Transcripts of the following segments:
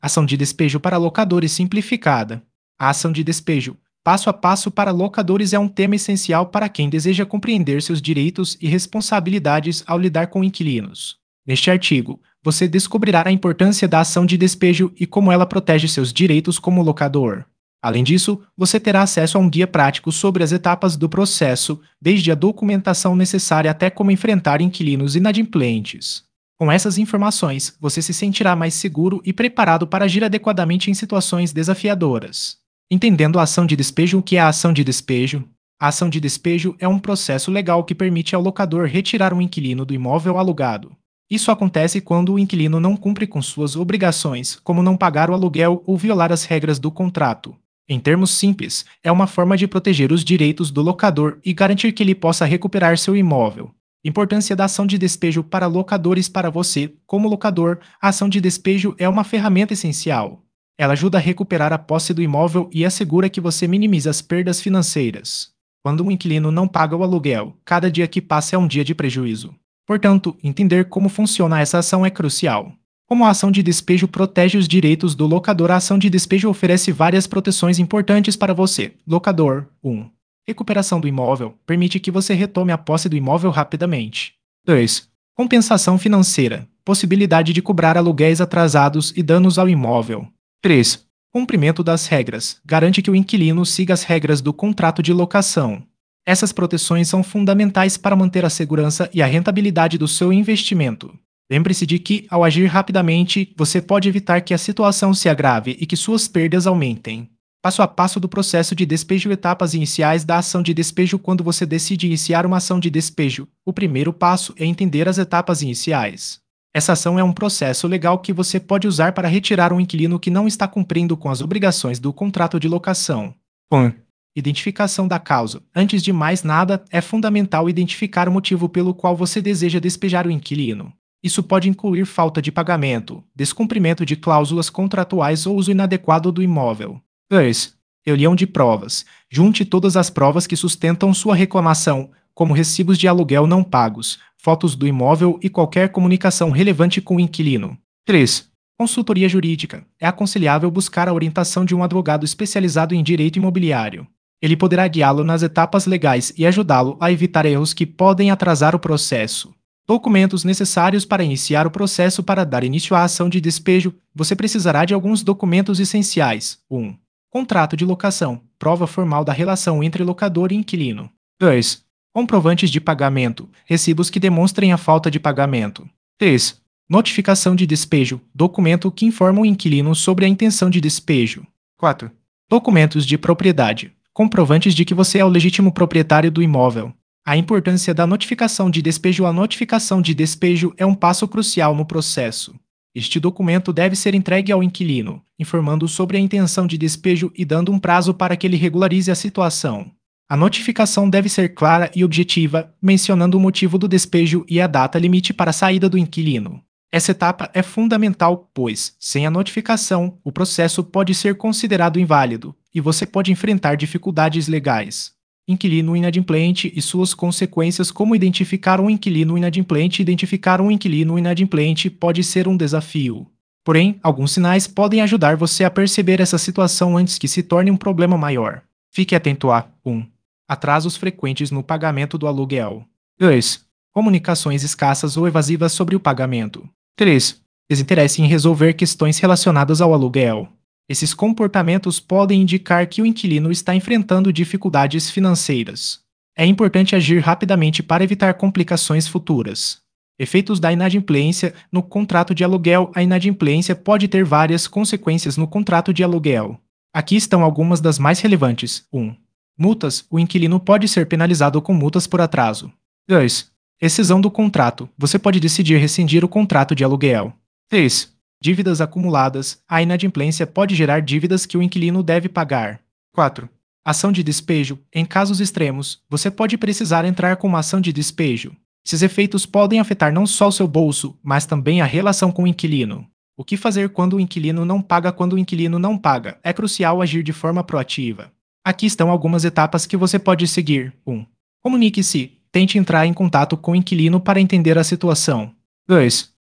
Ação de despejo para locadores simplificada. A ação de despejo, passo a passo para locadores, é um tema essencial para quem deseja compreender seus direitos e responsabilidades ao lidar com inquilinos. Neste artigo, você descobrirá a importância da ação de despejo e como ela protege seus direitos como locador. Além disso, você terá acesso a um guia prático sobre as etapas do processo, desde a documentação necessária até como enfrentar inquilinos inadimplentes. Com essas informações, você se sentirá mais seguro e preparado para agir adequadamente em situações desafiadoras. Entendendo a ação de despejo. O que é a ação de despejo? A ação de despejo é um processo legal que permite ao locador retirar um inquilino do imóvel alugado. Isso acontece quando o inquilino não cumpre com suas obrigações, como não pagar o aluguel ou violar as regras do contrato. Em termos simples, é uma forma de proteger os direitos do locador e garantir que ele possa recuperar seu imóvel. Importância da ação de despejo para locadores. Para você, como locador, a ação de despejo é uma ferramenta essencial. Ela ajuda a recuperar a posse do imóvel e assegura que você minimize as perdas financeiras. Quando um inquilino não paga o aluguel, cada dia que passa é um dia de prejuízo. Portanto, entender como funciona essa ação é crucial. Como a ação de despejo protege os direitos do locador? A ação de despejo oferece várias proteções importantes para você, locador. 1. Recuperação do imóvel. Permite que você retome a posse do imóvel rapidamente. 2. Compensação financeira. Possibilidade de cobrar aluguéis atrasados e danos ao imóvel. 3. Cumprimento das regras. Garante que o inquilino siga as regras do contrato de locação. Essas proteções são fundamentais para manter a segurança e a rentabilidade do seu investimento. Lembre-se de que, ao agir rapidamente, você pode evitar que a situação se agrave e que suas perdas aumentem. Passo a passo do processo de despejo. Etapas iniciais da ação de despejo. Quando você decide iniciar uma ação de despejo, o primeiro passo é entender as etapas iniciais. Essa ação é um processo legal que você pode usar para retirar um inquilino que não está cumprindo com as obrigações do contrato de locação. 1. Identificação da causa. Antes de mais nada, é fundamental identificar o motivo pelo qual você deseja despejar o inquilino. Isso pode incluir falta de pagamento, descumprimento de cláusulas contratuais ou uso inadequado do imóvel. 2. Reunião de provas. Junte todas as provas que sustentam sua reclamação, como recibos de aluguel não pagos, fotos do imóvel e qualquer comunicação relevante com o inquilino. 3. Consultoria jurídica. É aconselhável buscar a orientação de um advogado especializado em direito imobiliário. Ele poderá guiá-lo nas etapas legais e ajudá-lo a evitar erros que podem atrasar o processo. Documentos necessários para iniciar o processo. Para dar início à ação de despejo, você precisará de alguns documentos essenciais. 1. Contrato de locação, prova formal da relação entre locador e inquilino. 2. Comprovantes de pagamento, recibos que demonstrem a falta de pagamento. 3. Notificação de despejo, documento que informa o inquilino sobre a intenção de despejo. 4. Documentos de propriedade, comprovantes de que você é o legítimo proprietário do imóvel. A importância da notificação de despejo. A notificação de despejo é um passo crucial no processo. Este documento deve ser entregue ao inquilino, informando sobre a intenção de despejo e dando um prazo para que ele regularize a situação. A notificação deve ser clara e objetiva, mencionando o motivo do despejo e a data limite para a saída do inquilino. Essa etapa é fundamental, pois, sem a notificação, o processo pode ser considerado inválido, e você pode enfrentar dificuldades legais. Inquilino inadimplente e suas consequências. Como identificar um inquilino inadimplente? Identificar um inquilino inadimplente pode ser um desafio. Porém, alguns sinais podem ajudar você a perceber essa situação antes que se torne um problema maior. Fique atento a 1. Atrasos frequentes no pagamento do aluguel. 2. Comunicações escassas ou evasivas sobre o pagamento. 3. Desinteresse em resolver questões relacionadas ao aluguel. Esses comportamentos podem indicar que o inquilino está enfrentando dificuldades financeiras. É importante agir rapidamente para evitar complicações futuras. Efeitos da inadimplência no contrato de aluguel. A inadimplência pode ter várias consequências no contrato de aluguel. Aqui estão algumas das mais relevantes. 1. Multas. O inquilino pode ser penalizado com multas por atraso. 2. Rescisão do contrato. Você pode decidir rescindir o contrato de aluguel. 3. Dívidas acumuladas. A inadimplência pode gerar dívidas que o inquilino deve pagar. 4. Ação de despejo. Em casos extremos, você pode precisar entrar com uma ação de despejo. Esses efeitos podem afetar não só o seu bolso, mas também a relação com o inquilino. O que fazer quando o inquilino não paga? Quando o inquilino não paga, é crucial agir de forma proativa. Aqui estão algumas etapas que você pode seguir. 1. Comunique-se. Tente entrar em contato com o inquilino para entender a situação. 2.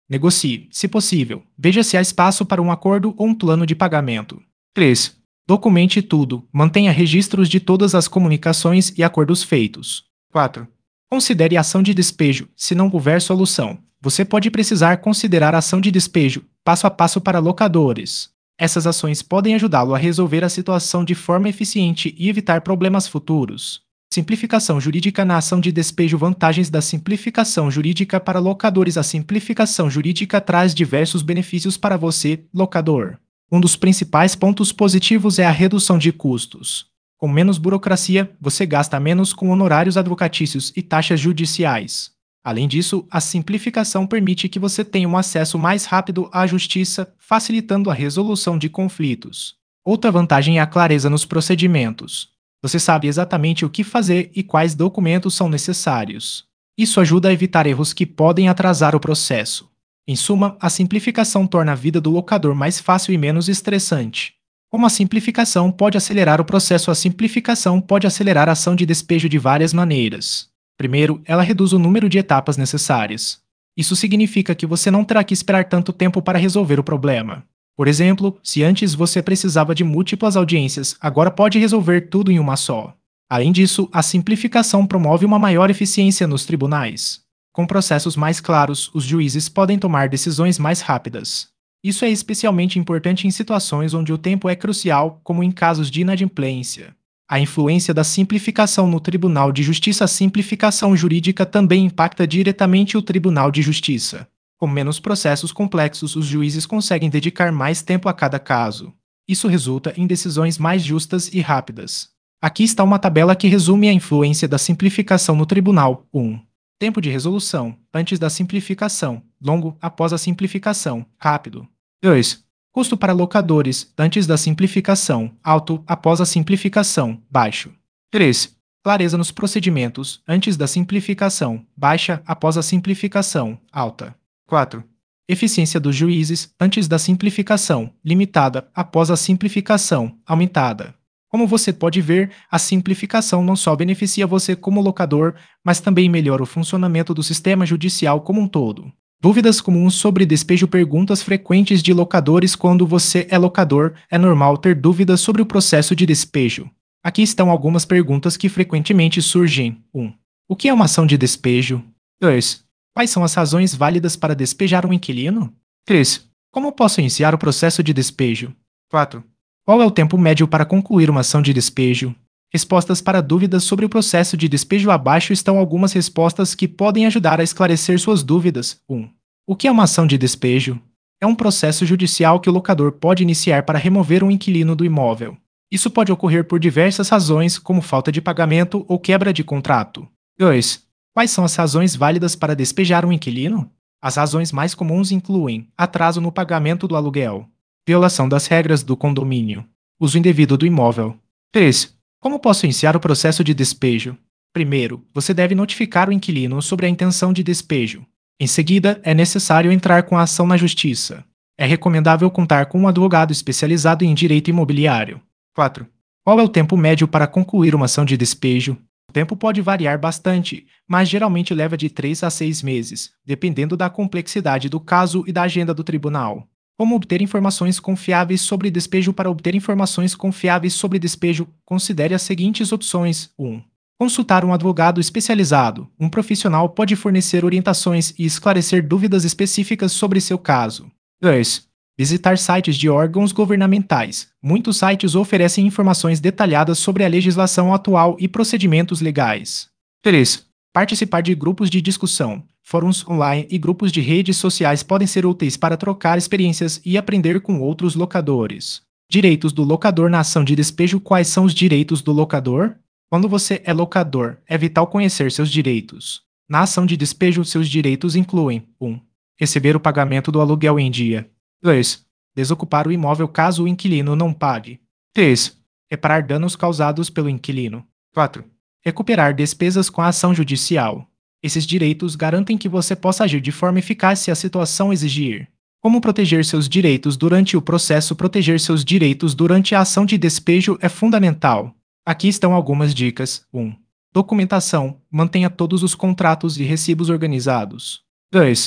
Negocie, se possível. Veja se há espaço para um acordo ou um plano de pagamento. 3. Documente tudo. Mantenha registros de todas as comunicações e acordos feitos. 4. Considere ação de despejo, se não houver solução. Você pode precisar considerar ação de despejo, passo a passo para locadores. Essas ações podem ajudá-lo a resolver a situação de forma eficiente e evitar problemas futuros. Simplificação jurídica na ação de despejo. Vantagens da simplificação jurídica para locadores. A simplificação jurídica traz diversos benefícios para você, locador. Um dos principais pontos positivos é a redução de custos. Com menos burocracia, você gasta menos com honorários advocatícios e taxas judiciais. Além disso, a simplificação permite que você tenha um acesso mais rápido à justiça, facilitando a resolução de conflitos. Outra vantagem é a clareza nos procedimentos. Você sabe exatamente o que fazer e quais documentos são necessários. Isso ajuda a evitar erros que podem atrasar o processo. Em suma, a simplificação torna a vida do locador mais fácil e menos estressante. Como a simplificação pode acelerar o processo? A simplificação pode acelerar a ação de despejo de várias maneiras. Primeiro, ela reduz o número de etapas necessárias. Isso significa que você não terá que esperar tanto tempo para resolver o problema. Por exemplo, se antes você precisava de múltiplas audiências, agora pode resolver tudo em uma só. Além disso, a simplificação promove uma maior eficiência nos tribunais. Com processos mais claros, os juízes podem tomar decisões mais rápidas. Isso é especialmente importante em situações onde o tempo é crucial, como em casos de inadimplência. A influência da simplificação no Tribunal de Justiça. A simplificação jurídica também impacta diretamente o Tribunal de Justiça. Com menos processos complexos, os juízes conseguem dedicar mais tempo a cada caso. Isso resulta em decisões mais justas e rápidas. Aqui está uma tabela que resume a influência da simplificação no tribunal. 1. Tempo de resolução, antes da simplificação, longo após a simplificação, rápido. 2. Custo para locadores, antes da simplificação, alto após a simplificação, baixo. 3. Clareza nos procedimentos, antes da simplificação, baixa após a simplificação, alta. 4. Eficiência dos juízes, antes da simplificação, limitada após a simplificação, aumentada. Como você pode ver, a simplificação não só beneficia você como locador, mas também melhora o funcionamento do sistema judicial como um todo. Dúvidas comuns sobre despejo. Perguntas frequentes de locadores. Quando você é locador, é normal ter dúvidas sobre o processo de despejo. Aqui estão algumas perguntas que frequentemente surgem. 1. O que é uma ação de despejo? 2. Quais são as razões válidas para despejar um inquilino? 3. Como posso iniciar o processo de despejo? 4. Qual é o tempo médio para concluir uma ação de despejo? Respostas para dúvidas sobre o processo de despejo. Abaixo estão algumas respostas que podem ajudar a esclarecer suas dúvidas. 1. O que é uma ação de despejo? É um processo judicial que o locador pode iniciar para remover um inquilino do imóvel. Isso pode ocorrer por diversas razões, como falta de pagamento ou quebra de contrato. 2. Quais são as razões válidas para despejar um inquilino? As razões mais comuns incluem atraso no pagamento do aluguel, violação das regras do condomínio, uso indevido do imóvel. 3. Como posso iniciar o processo de despejo? Primeiro, você deve notificar o inquilino sobre a intenção de despejo. Em seguida, é necessário entrar com a ação na justiça. É recomendável contar com um advogado especializado em direito imobiliário. 4. Qual é o tempo médio para concluir uma ação de despejo? O tempo pode variar bastante, mas geralmente leva de 3 a 6 meses, dependendo da complexidade do caso e da agenda do tribunal. Como obter informações confiáveis sobre despejo? Para obter informações confiáveis sobre despejo, considere as seguintes opções. 1. Consultar um advogado especializado. Um profissional pode fornecer orientações e esclarecer dúvidas específicas sobre seu caso. 2. Visitar sites de órgãos governamentais. Muitos sites oferecem informações detalhadas sobre a legislação atual e procedimentos legais. 3. Participar de grupos de discussão. Fóruns online e grupos de redes sociais podem ser úteis para trocar experiências e aprender com outros locadores. Direitos do locador na ação de despejo. Quais são os direitos do locador? Quando você é locador, é vital conhecer seus direitos. Na ação de despejo, seus direitos incluem 1. Receber o pagamento do aluguel em dia. 2. Desocupar o imóvel caso o inquilino não pague. 3. Reparar danos causados pelo inquilino. 4. Recuperar despesas com a ação judicial. Esses direitos garantem que você possa agir de forma eficaz se a situação exigir. Como proteger seus direitos durante o processo? Proteger seus direitos durante a ação de despejo é fundamental. Aqui estão algumas dicas. 1. Documentação. Mantenha todos os contratos e recibos organizados. 2.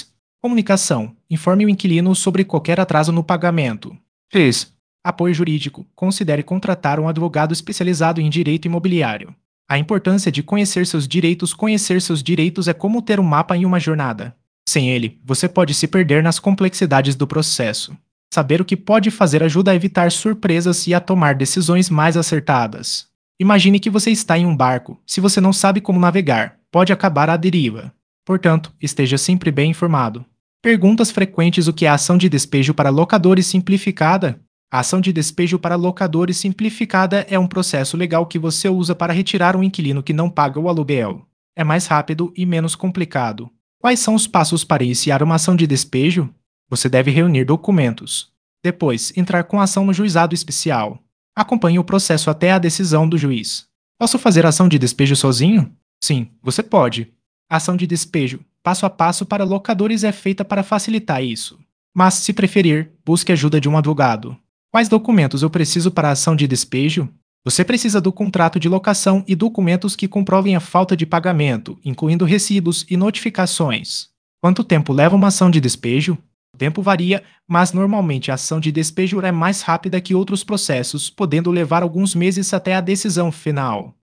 Comunicação. Informe o inquilino sobre qualquer atraso no pagamento. 3. Apoio jurídico. Considere contratar um advogado especializado em direito imobiliário. A importância de conhecer seus direitos. Conhecer seus direitos é como ter um mapa em uma jornada. Sem ele, você pode se perder nas complexidades do processo. Saber o que pode fazer ajuda a evitar surpresas e a tomar decisões mais acertadas. Imagine que você está em um barco. Se você não sabe como navegar, pode acabar à deriva. Portanto, esteja sempre bem informado. Perguntas frequentes: o que é a ação de despejo para locadores simplificada? A ação de despejo para locadores simplificada é um processo legal que você usa para retirar um inquilino que não paga o aluguel. É mais rápido e menos complicado. Quais são os passos para iniciar uma ação de despejo? Você deve reunir documentos. Depois, entrar com a ação no juizado especial. Acompanhe o processo até a decisão do juiz. Posso fazer ação de despejo sozinho? Sim, você pode. A ação de despejo, passo a passo para locadores, é feita para facilitar isso. Mas, se preferir, busque ajuda de um advogado. Quais documentos eu preciso para a ação de despejo? Você precisa do contrato de locação e documentos que comprovem a falta de pagamento, incluindo recibos e notificações. Quanto tempo leva uma ação de despejo? O tempo varia, mas normalmente a ação de despejo é mais rápida que outros processos, podendo levar alguns meses até a decisão final.